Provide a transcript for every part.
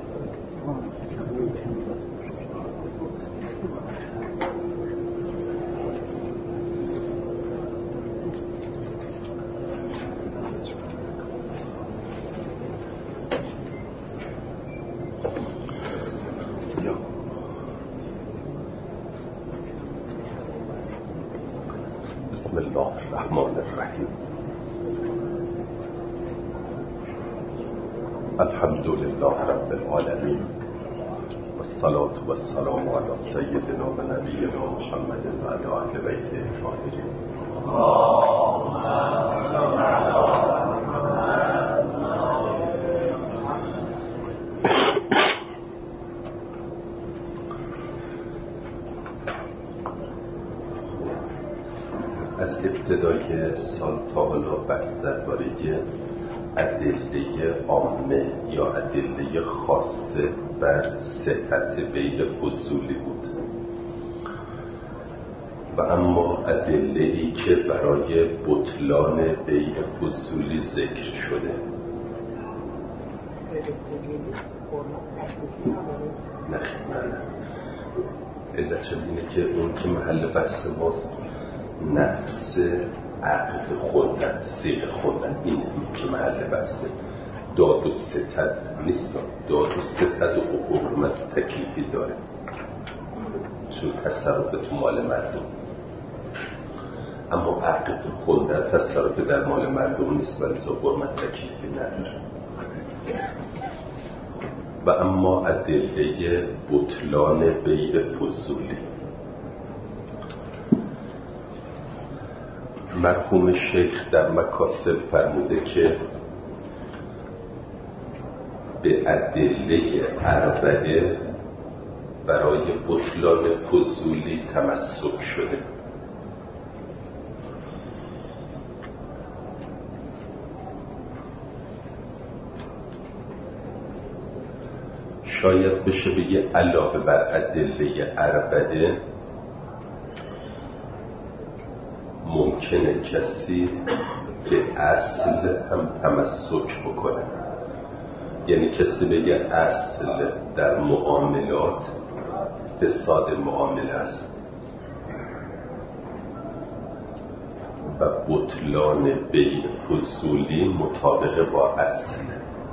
بسم الله الرحمن الرحیم. الحمد لله رب العالمین والصلاة والسلام علی سیدنا و نبینا محمد و علی اهل بیته الطاهرین. از ابتدای سال تا حالا بحث درباره ادله عامه یا ادله خاصه بر صحت بیع فضولی بود و اما ادله‌ای که برای بطلان بیع فضولی ذکر شده نه علتش اینه که اون که محل بحث ماست نفس عقد خوندن، سیغ خوندن، این که محل بحثه. داد و ستد نیست. داد و ستد و حرمت و تکلیفی داره، چون تصرف تو مال مردم. اما عقد خوندن تصرف در مال مردم نیست و لذا حرمت تکلیفی نداره. و اما ادله بطلان بیع فضولی، مرحوم شیخ در مکاسب فرموده که به ادله اربعه برای بطلان فضولی تمسک شده. شاید بشه بگه علاوه بر ادله اربعه ممکنه کسی به اصل هم تمسک بکنه. یعنی کسی بگه اصل در معاملات فساد معامله است و بطلان بیع فضولی مطابق با اصل.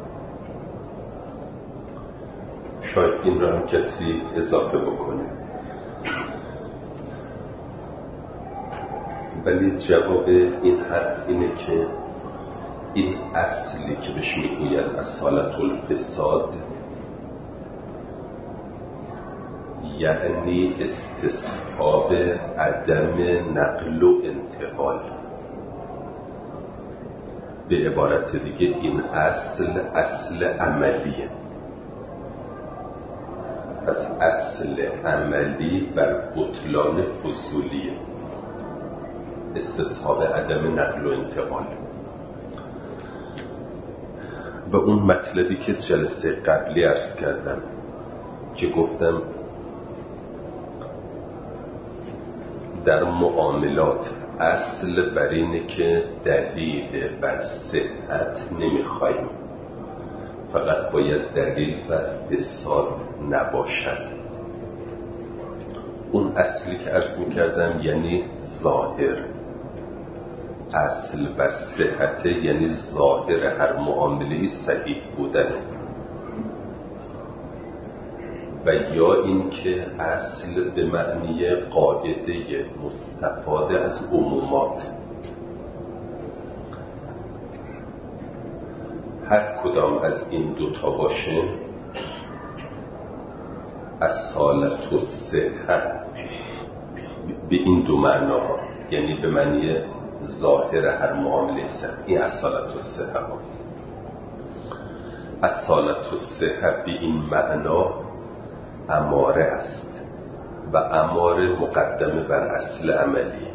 شاید این را هم کسی اضافه بکنه، ولی جواب این حرف اینه که این اصلی که بهش میگوید اصالت الفساد یعنی استصحاب عدم نقل و انتقال. به عبارت دیگه این اصل عملیه. پس اصل عملی بر بطلان فضولیه، استصحاب عدم نقل و انتقال. و اون مطلبی که جلسه قبلی عرض کردم که گفتم در معاملات اصل بر اینه که دلیل بر صحت نمیخوایم، فقط باید دلیل بر فساد نباشد. اون اصلی که عرض میکردم یعنی ظاهر. اصل بر صحت یعنی ظاهر هر معامله‌ای صحیح بودن، و یا این که اصل به معنی قاعده مستفاده از عمومات. هر کدام از این دوتا باشه اصالت و صحت به این دو معنا، یعنی به معنی ظاهر هر معامله صحت، این اصالت و صحت. اصالت و صحت به این معنا اماره است و اماره مقدمه بر اصل عملی.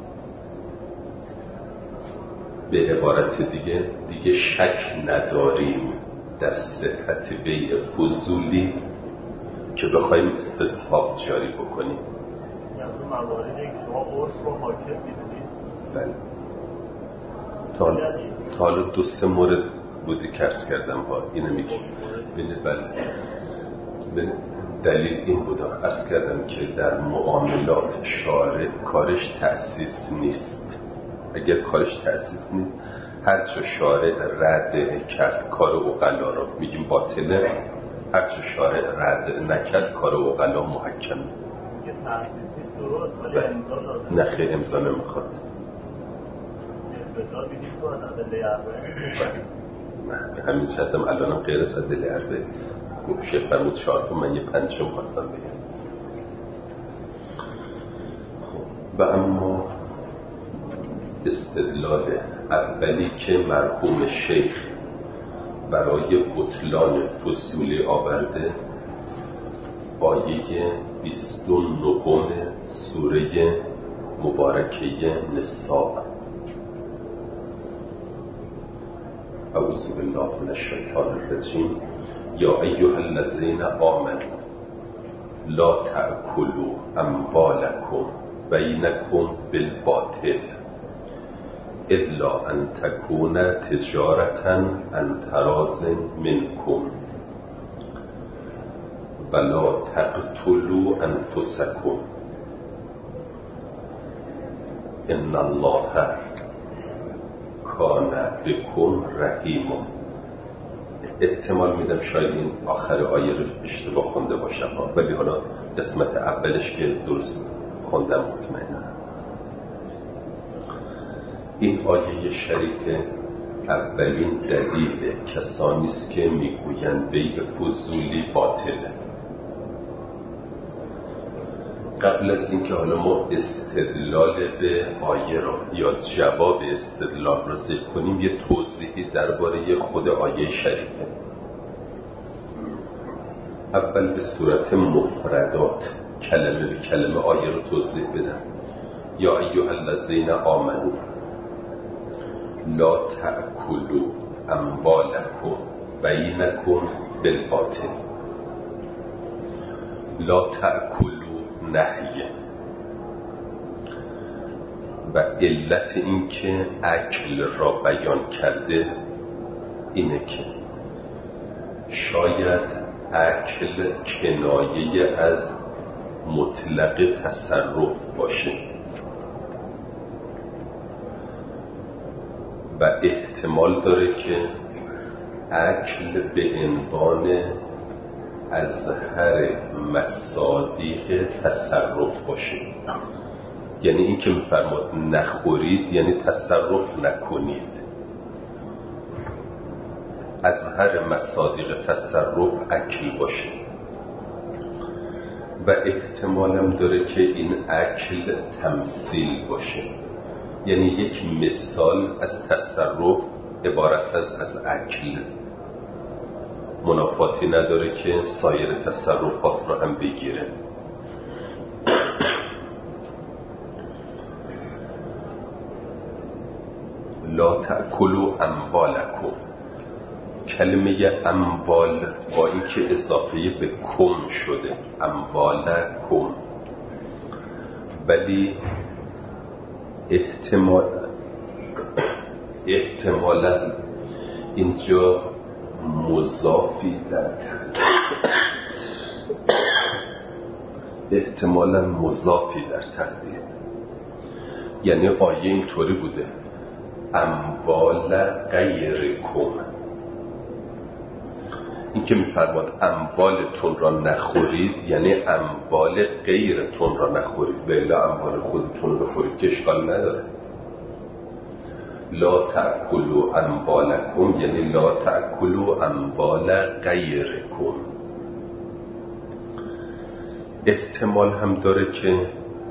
به عبارت دیگه شک نداریم در صحت بیع فضولی که بخوایم استصحاب جاری بکنیم. یعنی مواردی که شما عرض رو حاکم میدونید؟ بله. تا حالا 2-3 مورد بودی که عرض کردم ها اینو میگه ببینید. بله دلیل این بود عرض کردم که در معاملات شارع کارش تأسیس نیست. اگر کارش تأسیس نیست هرچه شارع رد کرد کار عقلا رو میگیم باطله، هرچه شارع رد نکرد کار عقلا محکمه. تأسیس نیست درست ولی امضا لازم. نه خیر امضا نمیخواد. استدلال بگید تو از ادله اربعه. نه به همین شدم الانم غیر از ادله اربعه شیخ فرمود 4 تا من یه 5 خواستم بگم. خب و اما استدلال اولی که مرحوم شیخ برای بطلان فضولی آورده آیه 29 سوره مبارکه نساء. اعوذ بالله من الشیطان الرجیم. یا ایها الذین آمنوا لا تأکلوا اموالکم بینکم بالباطل الا ان تکون تجارة عن تراض منکم ولا تقتلوا انفسکم ان الله کان بکم رحیم. احتمال میدم شاید این آخر آیه رو اشتباه خونده باشم ولی حالا قسمت اولش که درست خوندم مطمئنم. این آیه شریف اولین دلیل کسانی است که میگویند بیع فضولی باطله. قبل از اینکه حالا ما استدلال به آیه را یا جواب استدلال را ذکر کنیم یه توضیحی درباره خود آیه شریفه. اول به صورت مفردات کلمه به کلمه آیه رو توضیح بدم. یا ایها الذین آمنوا لا تأکلوا اموالکم بینکم بالباطل. لا تأکلوا نهیه و علت این که اکل را بیان کرده اینه که شاید اکل کنایه از مطلق تصرف باشه و احتمال داره که اکل به عنوان اظهر مصادیق تصرف باشه. یعنی این که میفرماد نخورید یعنی تصرف نکنید. اظهر مصادیق تصرف اکل باشه و احتمالم داره که این اکل تمثیل باشه. یعنی یک مثال از تصرف عبارت از اکل. منافاتی نداره که سایر تصرفات رو هم بگیره. لا تأکلوا اموالکم. کلمه اموال با اینکه اضافه به کم شده اموالکم ولی احتمالا اینجا مضافی در تقدیر. یعنی آیه اینطوری بوده اموال غیرکم. این که میفرماد اموالتون را نخورید یعنی اموال غیرتون را نخورید و الا اموال خودتون رو بخورید که اشکال نداره. لا تأکلوا اموالکم یعنی لا تأکلوا اموال غیرکم. احتمال هم داره که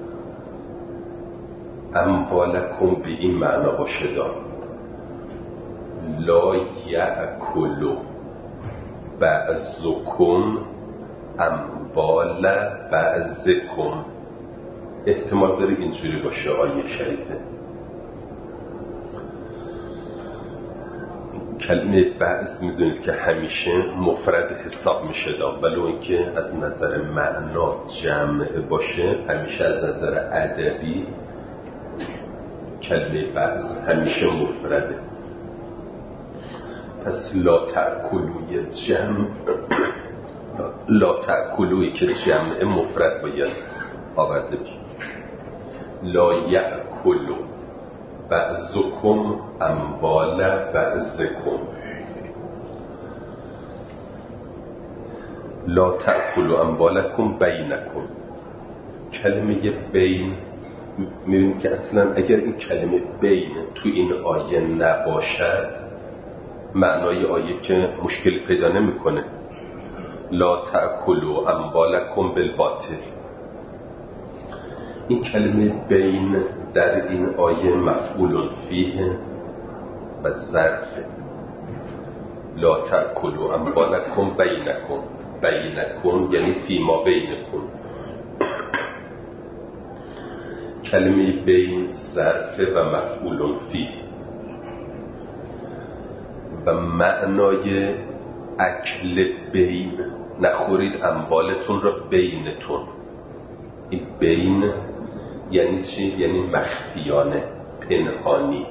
اموالکم به این معنا باشه دار لا یأکلوا بعضکم اموال بعضکم. احتمال داره اینجوری باشه آیه شریفه. کلمه بعض میدونید که همیشه مفرد حساب میشه ولو اینکه از نظر معنا جمع باشه همیشه از نظر ادبی کلمه بعض همیشه مفرده. پس لا تأکلوی جمع، لا تأکلوی که جمع مفرد باید آورده بشه. لا یأکلو بعضکم اموال بعضکم. لا تأکلوا اموالکم بینکم. کلمه بین، می‌بینیم که اصلا اگر این کلمه بین تو این آیه نباشد معنای آیه که مشکل پیدا نمی‌کنه. لا تأکلوا اموالکم بالباطل. این کلمه بین در این آیه مفعول فیه و ظرف. لا تأکلوا اموالکم بینکم. بینکم یعنی فیما بینکم. کلمه بین ظرف و مفعول فیه و معنای اکل بین، نخورید اموالتون را بینتون. این بین یعنی چی؟ یعنی مخفیانه، پنهانی.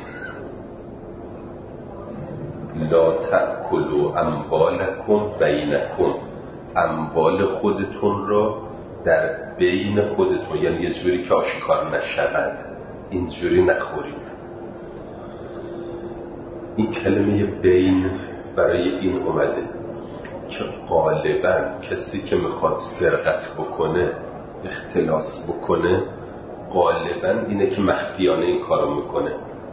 لا تأکلوا اموالکم بینکم. اموال خودتون را در بین خودتون، یعنی یه جوری که آشکار نشود، اینجوری نخورید. این کلمه بین برای این اومده که غالبا کسی که میخواد سرقت بکنه، اختلاس بکنه، غالبا اینه که مخفیانه این کارو میکنه.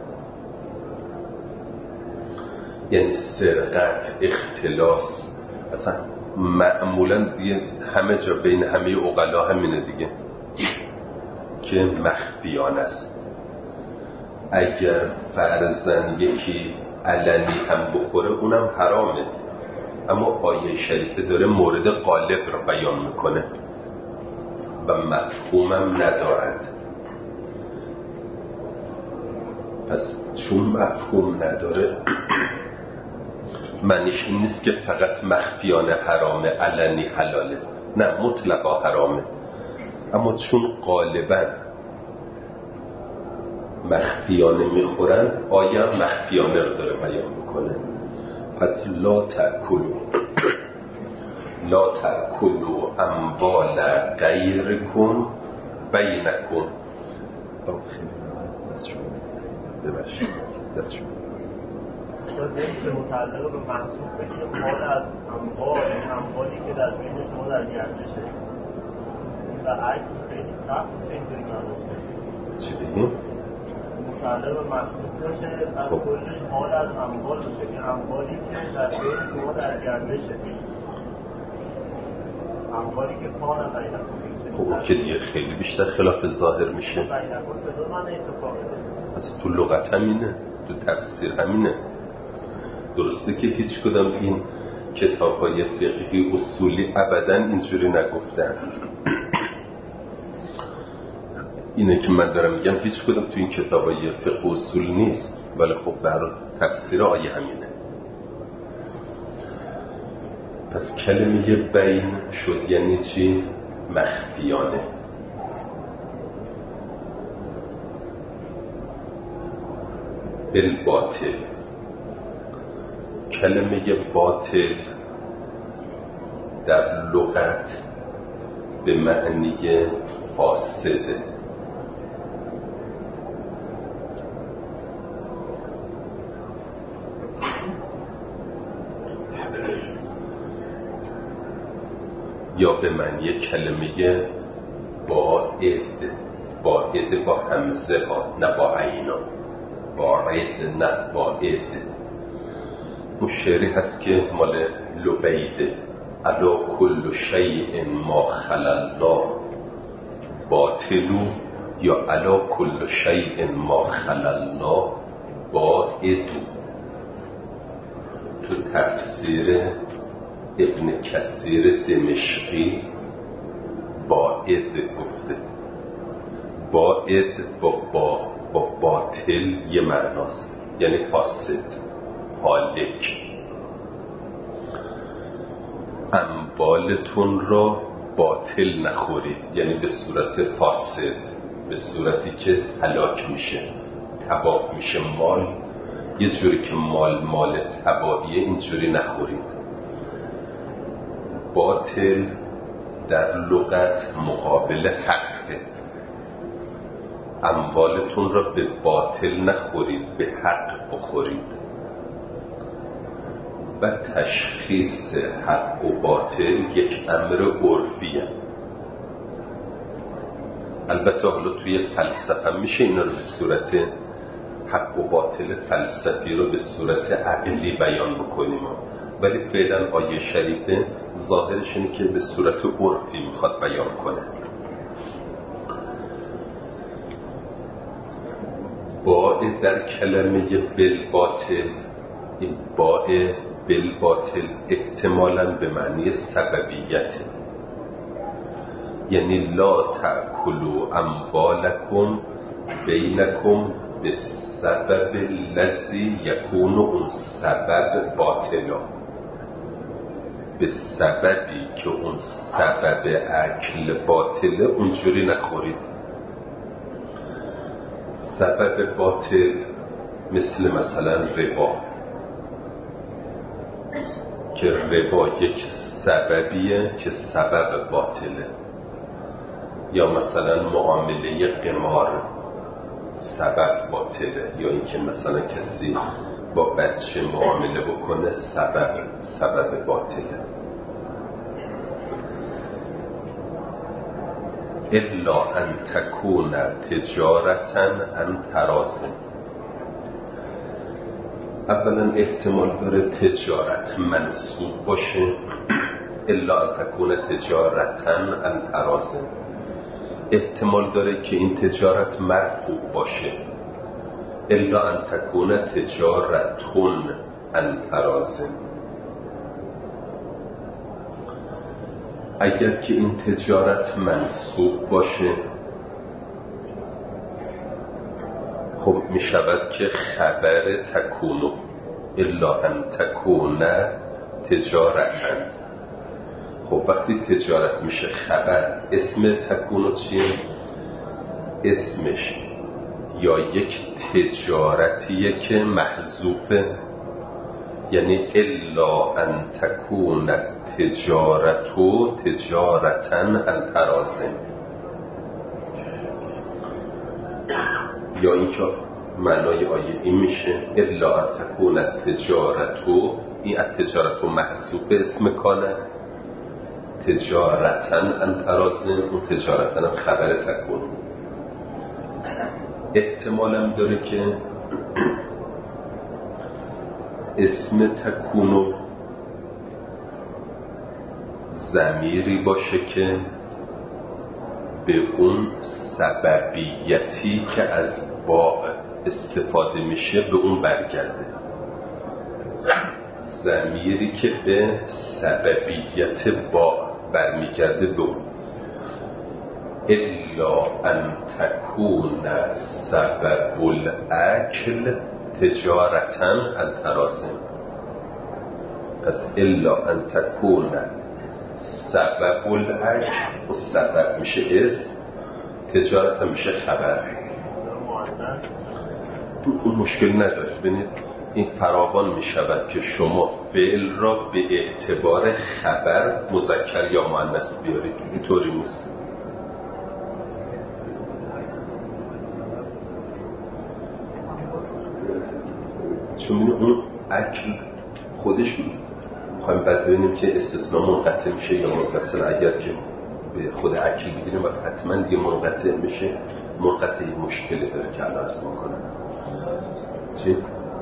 یعنی سرقت، اختلاس اصلا معمولا دیگه همه جا بین همه عقلا همینه دیگه که مخفیانه است. اگر فرضاً یکی علنی هم بخوره اونم حرامه، اما آیه شریفه داره مورد غالب رو بیان میکنه و مفهومم ندارد. پس چون مفهوم نداره معنیش این نیست که فقط مخفیانه حرامه، علنی حلاله. نه، مطلقا حرامه، اما چون غالبا مخفیانه میخورند آیه هم مخفیانه رو داره بیان میکنه. پس لا تأکلوا اموال غیرکم بینکم. دست شما نمیشه متعلق به محصول بگیم مال از اموال، یعنی اموالی که در بین شما در گردشه. و عکس خیلی سخت اینطوری معنی چی بگیم؟ متعلق به محصول باشه از کلش مال از اموال باشه که اموالی که در بین شما در گردشه، اموالی که پان بینکم. خب که دیگه خیلی بیشتر خلاف ظاهر میشه. بینکم چطور من اتفاقه؟ اصلا تو لغت همینه، تو تفسیر همینه. درسته که هیچ کدام این کتاب‌های فقهی اصولی ابداً اینجوری نگفتن. اینه که من دارم میگم هیچ کدام تو این کتاب‌های فقه اصولی نیست، ولی خب در تفسیر آیه همینه. پس کلمه بین شد یعنی چی؟ مخفیانه. بالباطل. کلمه باطل در لغت به معنی فاسده. یا به معنی کلمه باعد. باعد با همزه ها، نه با عینا. باعد نه باعد. اون شعری هست که مال لبیده: الا کل شیء ما خلا الله باطلو، یا الا کل شیء ما خلا الله باعدو. تو تفسیر ابن کثیر دمشقی باعد گفته. باعد با باطل یه معناست، یعنی فاسد، هالک. اموالتون را باطل نخورید، یعنی به صورت فاسد، به صورتی که هلاک میشه، تباه میشه مال، یه جوری که مال تباهیه اینجوری نخورید. باطل در لغت مقابل حقه. اموالتون را به باطل نخورید، به حق بخورید. و تشخیص حق و باطل یک امر عرفیه. البته حالا توی فلسفه میشه اینا رو به صورت حق و باطل فلسفی رو به صورت عقلی بیان بکنیم، ولی فعلا آیه شریفه ظاهرش اینه که به صورت عرفی میخواد بیان کنه. باء در کلمه بالباطل، این باء بالباطل احتمالاً به معنی سببیته، یعنی لا تأکلوا اموالکم بینکم به سبب الذی یکون اون سبب باطلا، به سببی که اون سبب اکل باطله اونجوری نخورید. سبب باطل مثلا ربا، که ربا یک سببیه که سبب باطله، یا مثلا معامله قمار سبب باطله، یا اینکه مثلا کسی با بچه معامله بکنه سبب باطله. الا ان تکون تجارتا عن تراض. اولا احتمال داره تجارت منصوب باشه، الا ان تکون تجارتا عن تراض. احتمال داره که این تجارت مرفوع باشه، الا ان تکون تجارتون عن تراض. اگر که این تجارت منصوب باشه، خب می شود که خبر تکونو، الا ان تکون تجارتن. خب وقتی تجارت میشه خبر، اسم تکونو چیه؟ اسمش یا یک تجارتیه که محذوفه، یعنی الا ان تکون تجارتو تجارتن عن تراض، یا این که معنای آیه این میشه الا ان تکون تجارتو، این تجارتو محذوف اسم کانه، تجارتن عن تراض، اون تجارتن خبر تکون. احتمالم داره که اسم تکونو ضمیری باشه که به اون سببیتی که از با استفاده میشه به اون برگرده، ضمیری که به سببیت با برمیگرده به اون. الا ان تکون سبب الاکل تجارتا عن تراض. پس الا ان تکون سبب الاکل، و سبب میشه اسم، تجارت میشه خبر. اون مشکل نداره. ببینید این فراوان میشود که شما فعل را به اعتبار خبر مذکر یا مؤنث بیارید، اینطوری نیست. چون اون اکل خودش میخوایم بعد ببینیم که استثناء منقطع میشه یا متصل. اگر که به خود اکل بگیریم و حتما دیگه منقطع میشه، منقطع مشکلی داره که الان عرض میکنم. چی؟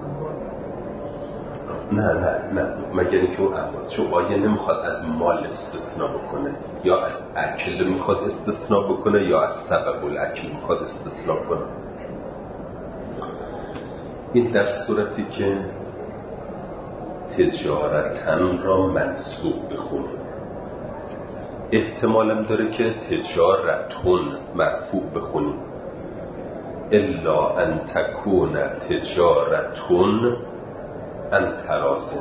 نه مگر اینکه اون اموال، چون آیه نمیخواد از مال استثناء بکنه، یا از اکل میخواد استثناء بکنه، یا از سبب الاکل میخواد استثناء کنه. این در صورتی که تجارتن را منصوب بخونیم. احتمالم داره که تجارتون مرفوع بخونیم، الا ان تکون تجارتون عن تراض.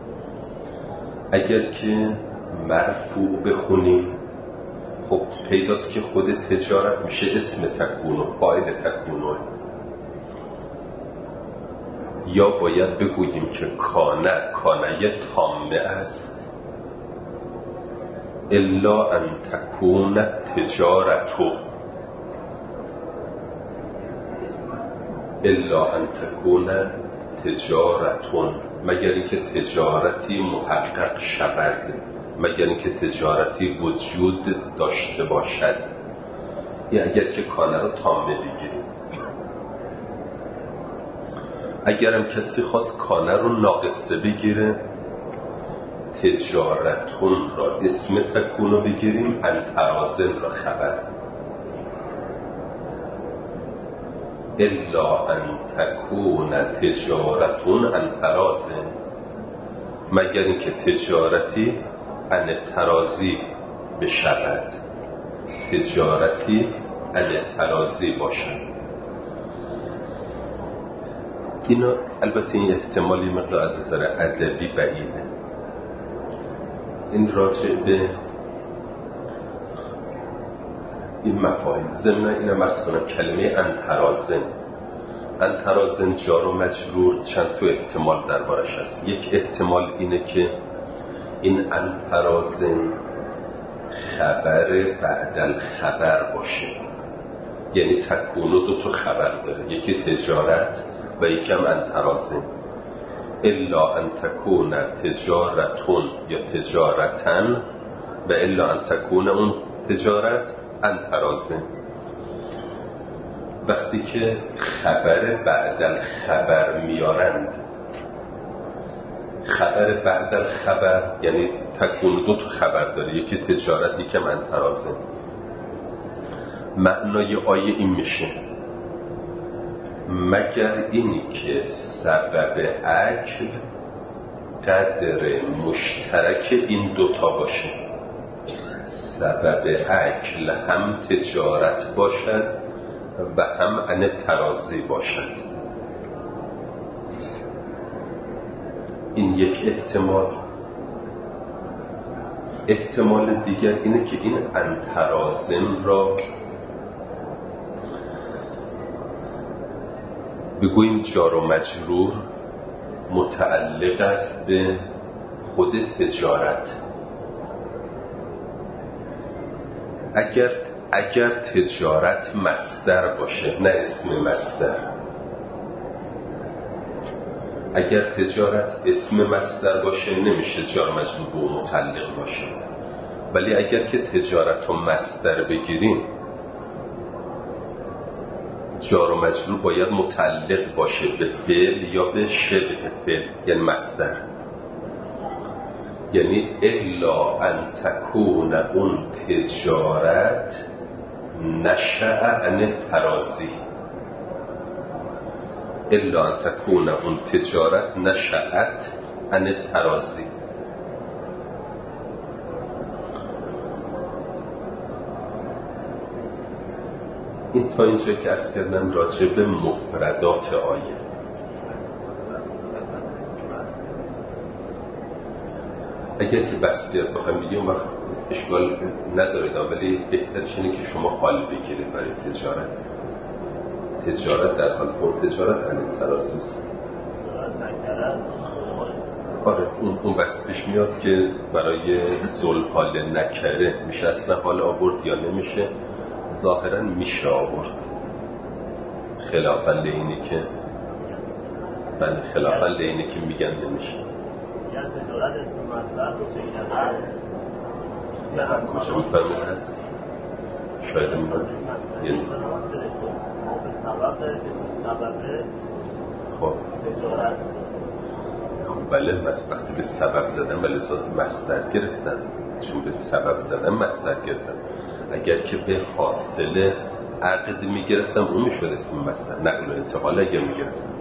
اگر که مرفوع بخونیم، خب پیداست که خود تجارت میشه اسم تکونو، فاعل تکونو. یا باید بگوییم که کانه تامه است، الا ان تکون تجارتو، الا ان تکون تجارتون، مگر اینکه تجارتی محقق شود، مگر اینکه تجارتی وجود داشته باشد. یا اگر که کانه رو تامه بگیریم، اگرم کسی خواست کانه رو ناقصه بگیره، تجارتون را اسم تکون رو بگیریم، انترازن را خبر، الا ان تکون تجارتون انترازن، مگر اینکه تجارتی انترازی بشود، تجارتی انترازی باشد. اینا البته این احتمالی مقدار از نظر ادبی بعیده. این راجع به این مفاهیم. ضمن اینم عرض کنم کلمه انترازن جار و مجرور چند تا احتمال دربارش هست. یک احتمال اینه که این انترازن خبر بعد الخبر باشه، یعنی تکونو دو تا خبر داره، یکی تجارت و یکی هم انترازن. الا ان تکون تجارتون یا تجارتن و الا ان تکون اون تجارت انترازن. وقتی که خبر بعد الخبر میارند، خبر بعد الخبر یعنی تکون دو تا خبر داره، یکی تجارت یکی هم انترازن. معنای آیه این میشه مگر اینی که سبب اکل قدر مشترک این دوتا باشه، سبب اکل هم تجارت باشد و هم انترازی باشد. این یک احتمال. احتمال دیگر اینه که این انترازن را بگوییم جار و مجرور متعلق است به خود تجارت. اگر تجارت مصدر باشه نه اسم مصدر، اگر تجارت اسم مصدر باشه نمیشه جار مجرور به اون متعلق باشه. ولی اگر که تجارت رو مصدر بگیریم، جار و مجرور باید متعلق باشه به فعل یا به شبه فعل، یعنی مصدر. یعنی الا ان تکون اون تجارت نشأ عن ترازی، الا ان تکون اون تجارت نشأت عن ترازی. این تا اینجا که عرض کردم راجع به مفردات آیه. اگر که بسیار بخوایم بگیم وقت اشکال ندارید، ولی بهترش اینه که شما حال بگیرید برای تجارت. تجارت در حال پر تجارت انترازی است. آره اون بس پیش میاد که برای صلح حال نکره میشه اصلا حال آورد یا نمیشه. ظاهرا میشه آورد، خلافاً لینی که میگن نمیشه. یعنی تجارت اسم مصدر رو چه هست؟ کجا میفرمون هست؟ شاید من یعنی به سبب خب تجارت. خب بله، وقتی به سبب زدن ولی مصدر گرفتن، چون به سبب زدن مصدر گرفتن. اگر که به حاصل عقد میگرفتم اون میشد اسم مصدر، نقل و انتقال اگر میگرفتم.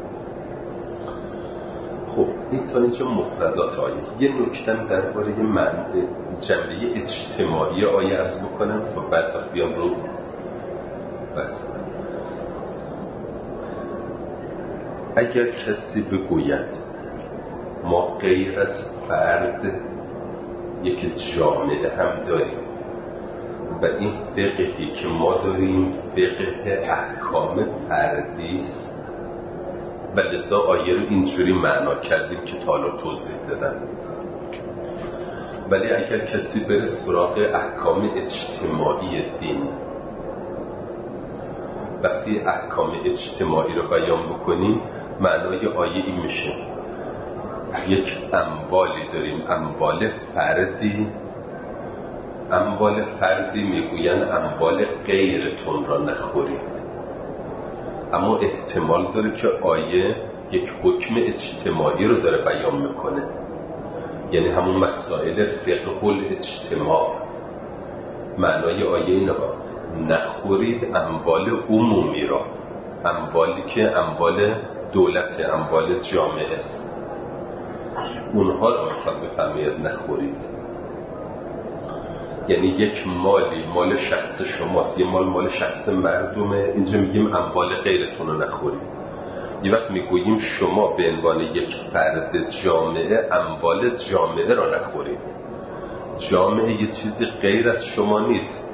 خب این تا اینجا مفردات آیه. یه نکتم درباره جنبه اجتماعی آیه عرض بکنم تا بعد وقت بیام رو بس کنم. اگر کسی بگوید ما غیر از فرد یک جامعه هم داریم و این فقهی که ما داریم فقه احکام فردی است، و لذا آیه رو اینجوری معنا کردیم که تا حالا توضیح دادم. ولی اگر کسی بره سراغ احکام اجتماعی دین، وقتی احکام اجتماعی رو بیان بکنیم معنای آیه این میشه یک اموالی داریم، اموال فردی میگوین اموال غیرتون را نخورید، اما احتمال داره که آیه یک حکم اجتماعی رو داره بیان میکنه، یعنی همون مسائل فقه الاجتماع. معنای آیه اینه نخورید اموال عمومی را، اموالی که اموال دولت، اموال جامعه است، اونها رو میخواد بفرماید نخورید. یعنی یک مالی مال شخص شماست، یه مال شخص مردمه، اینجا میگیم اموال غیرتون رو نخورید. یه وقت میگوییم شما به عنوان یک فرد جامعه اموال جامعه را نخورید. جامعه یه چیزی غیر از شما نیست،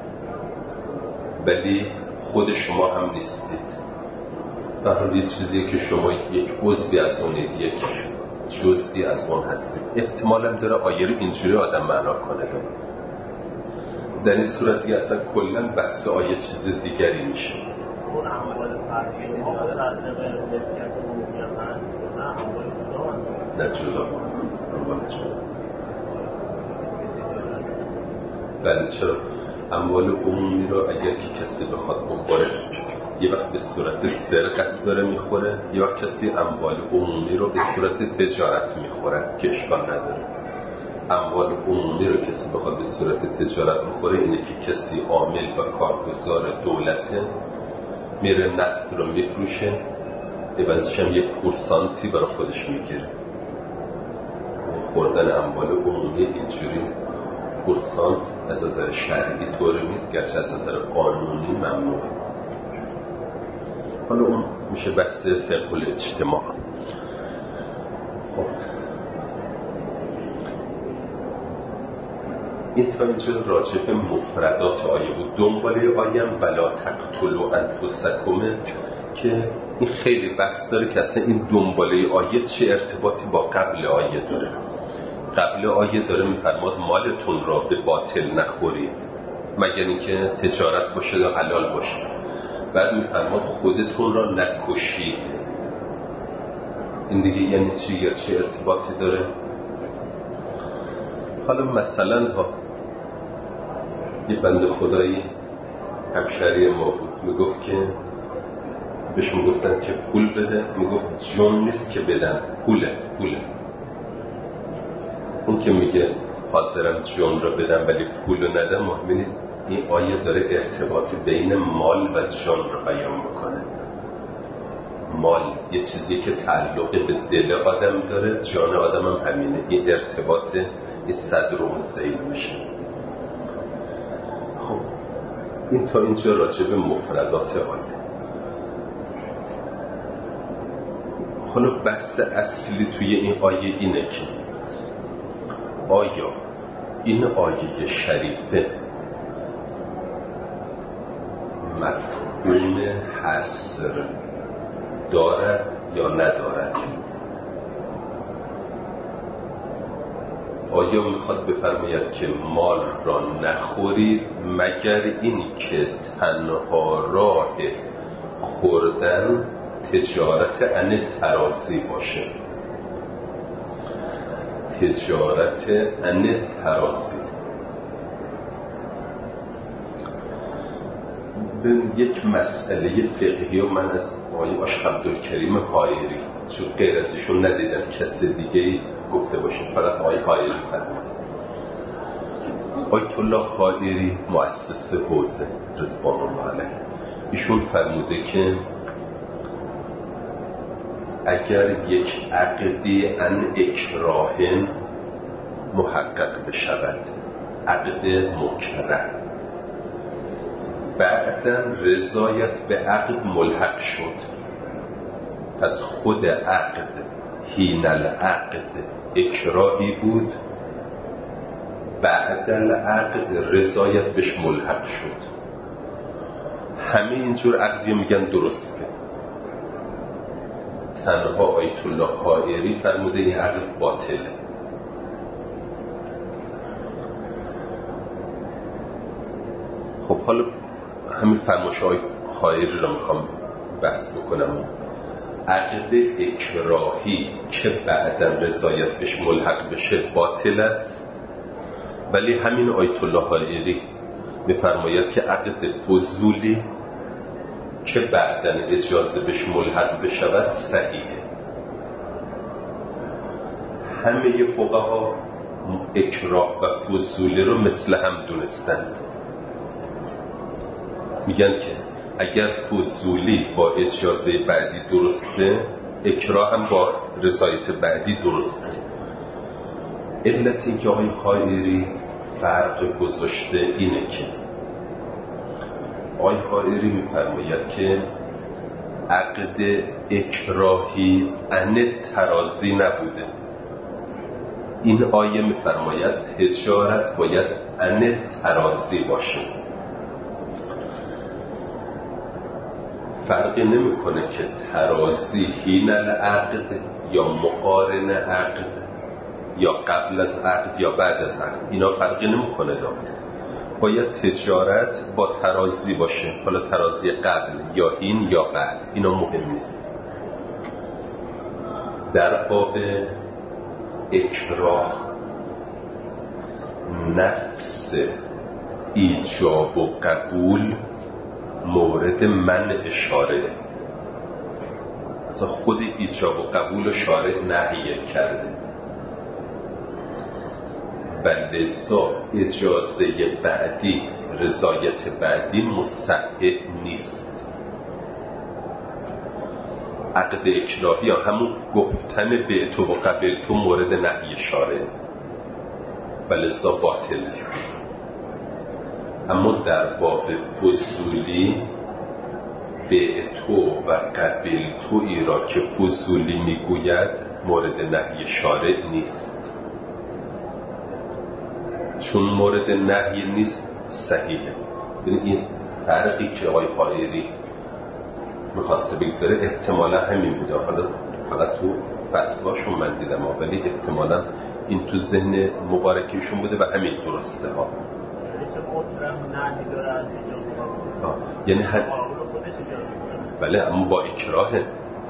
ولی خود شما هم نیستید، در حال یه چیزی که شما یک عضوی از اونید، یک جزئی از اون هستید. احتمالم داره آیه رو اینجوری آدم معنا کنه. در این صورت دیگه اصلا کلا بحث آیه چیز دیگری میشه. اون اموال فردی ما متعلق به ملکیت عمومی هم هست، نه اموال جدا نه جدا اموال جدا. بله چرا؟ اموال عمومی رو اگر که کسی بخواد بخوره یه وقت به صورت سرقت داره میخوره، یه وقت کسی اموال عمومی رو به صورت تجارت میخورد که اشکال نداره. اموال عمومی رو کسی بخواد به صورت تجارت بخوره اینه که کسی عامل و کارگزار دولته، میره نفت رو میفروشه، عوضش هم یک پورسانتی برای خودش میگیره. خوردن اموال عمومی اینجوری پورسانت از نظر شرعی طور نیست، گرچه از نظر قانونی ممنوعه. حالا اون میشه بحث فقه الاجتماع. خب این تا اینجا راجع به مفردات آیه بود. دنباله آیه ولا تقتلوا انفسکم که این خیلی بحث داره که اصلا این دنباله آیه چه ارتباطی با قبل آیه داره. قبل آیه داره میفرماد مالتون را به باطل نخورید مگر اینکه تجارت باشه یا حلال باشه. بعد میفرماد خودتون را نکشید. این دیگه یعنی چی یا چه ارتباطی داره؟ حالا مثلا یه بنده خدایی همشهری ما بود، میگفت که بهش میگفتن که پول بده، میگفت جون نیست که بدن، پوله. اون که میگه حاضرم جون رو بدم ولی پول رو ندم، ببینید این آیه داره ارتباطی بین مال و جان رو بیان میکنه. مال یه چیزی که تعلق به دل آدم داره، جان آدم هم همینه. این ارتباط این صدر و مستعیل میشه. خب این تا اینجا راجع به مفردات آیه. حالا بحث اصلی توی این آیه اینه که آیا این آیه شریفه مفهوم حصر دارد یا ندارد؟ آیا میخواد بفرماید که مال را نخورید مگر این که تنها راه خوردن تجارت عن تراسی باشه؟ تجارت عن تراسی به یک مسئله فقهی و من از آقای آشق عبدالکریم حائری چون غیر از ایشون ندیدم کسی دیگه گفته باشه، فقط آقای حائری فرمود. آیت الله حائری مؤسس حوزه رضوان الله علیه، ایشون فرموده که اگر یک عقدی عن اکراه محقق بشود، عقد مکره، بعداً رضایت به عقد ملحق شد، پس خود عقد حین العقد اکراهی بود، بعد العقد رضایت بهش ملحق شد، همه اینجور عقدی میگن درسته. تنها آیت الله حائری فرموده این عقد باطله. خب حالا همین فرمایش آیت حائری رو میخوام بحث بکنم. عقد اکراهی که بعداً رضایت بهش ملحق بشه باطل است، ولی همین آیت الله حائری میفرماید که عقد فضولی که بعداً اجازه بهش ملحق بشود صحیحه. همه فقها اکراه و فضولی رو مثل هم دونستند. میگن که اگر فضولی با اجازه بعدی درسته، اکراه هم با رضایت بعدی درسته. علت این که آقای حائری فرق گذاشته اینه که آقای حائری میفرماید که عقد اکراهی عن ترازی نبوده. این آیه میفرماید تجارت باید عن ترازی باشه. فرقی نمیکنه که ترازی حین العقد یا مقارن عقد یا قبل از عقد یا بعد از عقد، اینا فرقی نمیکنه. باید تجارت با ترازی باشه، حالا ترازی قبل یا این یا بعد، اینا مهم نیست. در باب اکراه نفس ایجاب و قبول مورد منع شارع، اصلا خود ایجاب و قبول شارع نهی کرده و لذا اجازه بعدی، رضایت بعدی مستحق نیست. عقد اکراهی یا همون گفتن به تو و قبل تو مورد نهی شارع و لذا باطله. اما در باب فضولی به تو و قبل تویی را که فضولی میگوید مورد نهی شارع نیست. چون مورد نهی نیست صحیحه. این فرقی که آقای حائری میخواسته بگذاره احتمالا همین بوده. حالا فقط تو فتواشون من دیدم، ولی احتمالا این تو ذهن مبارکیشون بوده و همین درسته ها. یعنی بله، اما با اکراهه.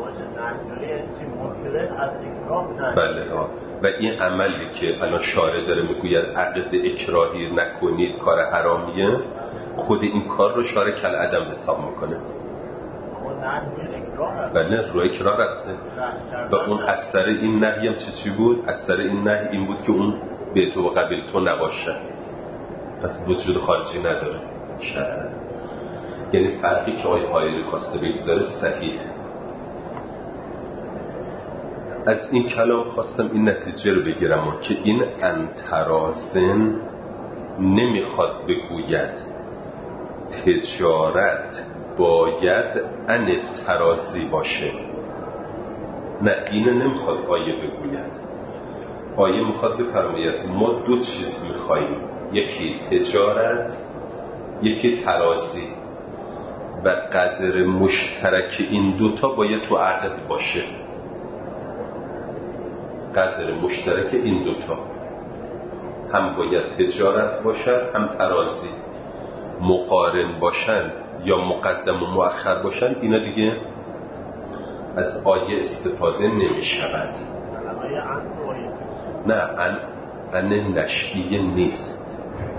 بله و این عملی که الان شارع داره میگوید عقد اکراهی نکنید کار حرامیه، خود این کار رو شارع کل عدم حساب میکنه. بله، رو اکراه رفته و اون اثر این نهی هم چی بود؟ اثر این نهی این بود که اون به تو و قبل تو نباشه، پس وجود خارجی نداره شرعاً. یعنی فرقی که آقای حائری خواسته بگذاره صحیحه. از این کلام خواستم این نتیجه رو بگیرم که این انترازن نمیخواد بگوید تجارت باید ان ترازی باشه. نه، اینو نمیخواد آیه بگوید. آیه میخواد بفرماید ما دو چیز میخواییم، یکی تجارت، یکی ترازی و قدر مشترک این دوتا باید تو عقد باشه. قدر مشترک این دوتا هم باید تجارت باشد هم ترازی. مقارن باشند یا مقدم و مؤخر باشند اینا دیگه از آیه استفاده نمی شود. نه، ان نشئیه نیست.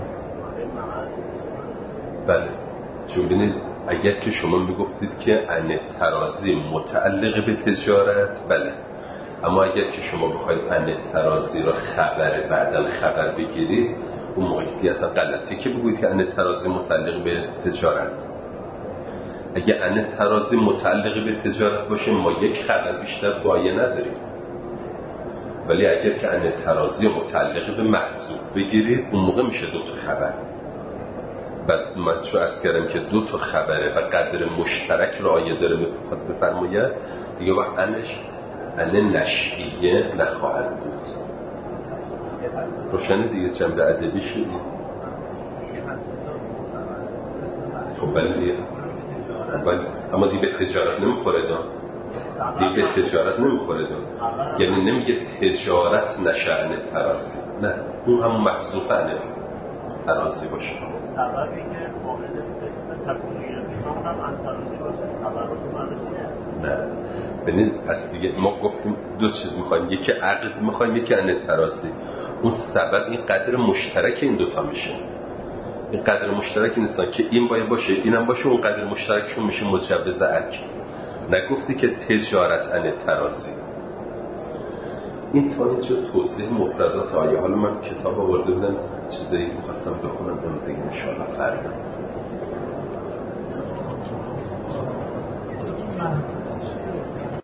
بله، چون بینید اگر که شما میگفتید که ان ترازی متعلق به تجارت، بله، اما اگر که شما بخواید ان ترازی را خبر بعداً خبر بگیرید، اون موقع که اصلا غلطی که بگویید که ان ترازی متعلق به تجارت. اگر ان ترازی متعلق به تجارت باشه ما یک خبر بیشتر بایه نداریم، ولی اگر که ان ترازی متعلق به محصول بگیرید اون موقع میشه دو تا خبر. بعد من چو عرض کردم که دو تا خبره و قدر مشترک رو آیه داره میخواد بفرماید دیگه، وقت ان نشئیه نخواهد بود. روشنه دیگه، جنبه ادبی شدی. خب بله دیگه، اما دیگه به تجارت نمیخوره دا. دیگه تجارت نمیخوره دون. یعنی نمیگه تجارت نشأن تراسی، نه اون هم محذوف انه تراسی باشه. سببی که مورد قسم تکونیه میخوام هم انتراسی باشه، خبر باشه نه ببینید پس دیگه ما گفتیم دو چیز میخوایم، یکی عقد میخوایم یکی انه تراسی. اون سبب این قدر مشترک این دوتا میشه. این قدر مشترک نیستن که این باید باشه اینم باشه، اون قدر مشترکشون میشه مجوز اکل. نگفتی که تجارت انه تراسی. این تا اینجا توضیح مفردات آیه. حالا من کتاب آورده بودم چیزایی میخواستم بخونم اون دیگه انشاءالله فردا